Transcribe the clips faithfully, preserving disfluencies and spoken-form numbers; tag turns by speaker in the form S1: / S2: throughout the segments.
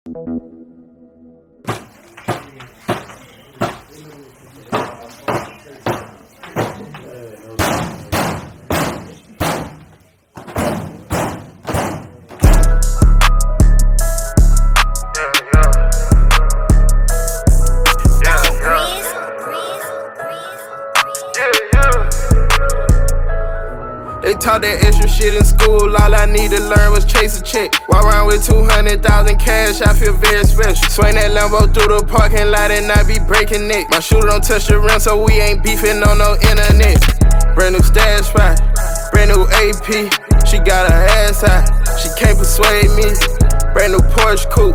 S1: They taught that extra shit in school, all I need to learn was chase a check. Walk around with two hundred thousand cash, I feel very special. Swing that Lambo through the parking lot and I be breaking neck. My shooter don't touch the rim, so we ain't beefing on no internet. Brand new stash spot, brand new A P. She got her ass out, she can't persuade me. Brand new Porsche coupe,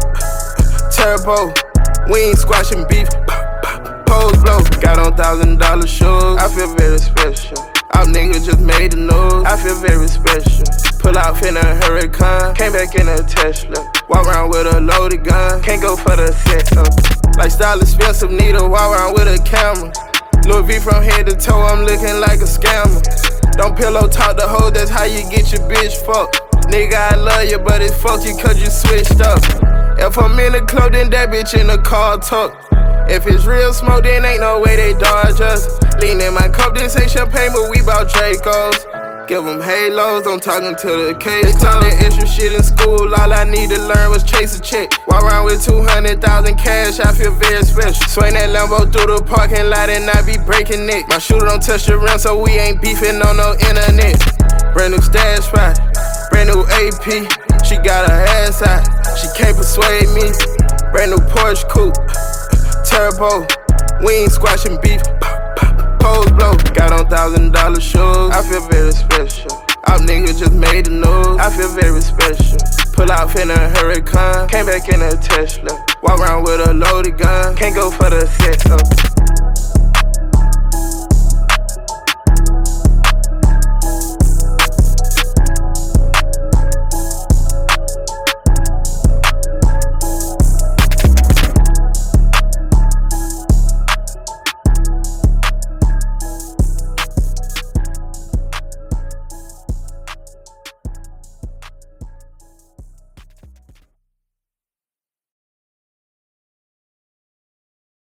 S1: turbo. We ain't squashing beef, pose blow. Got on thousand dollar shoes, I feel very special. Our niggas just made the news, I feel very special. Pull out in a Hurricane, came back in a Tesla. Walk around with a loaded gun, can't go for the setup. Like style expensive, need to walk around with a camera. Louis V from head to toe, I'm looking like a scammer. Don't pillow talk the hoe, that's how you get your bitch fucked. Nigga, I love you, but it's fuck you cause you switched up. If I'm in the club, then that bitch in the car tuck. If it's real smoke, then ain't no way they dodge us. Lean in my cup, this ain't champagne, but we bout Dracos. Give them halos, I'm talking to the case. They taught that extra shit in school, all I need to learn was chase a check. Walk around with two hundred thousand cash, I feel very special. Swing that Lambo through the parking lot and I be breaking neck. My shooter don't touch the rim, so we ain't beefing on no internet. Brand new stash spot, brand new A P. She got her ass out, she can't persuade me. Brand new Porsche coupe, turbo. We ain't squashing beef, pose blow. Got on thousand dollar shoes, I feel very special. Our niggas just made the news, I feel very special. Pull out in a Hurricane, came back in a Tesla. Walk around with a loaded gun, can't go for the setup.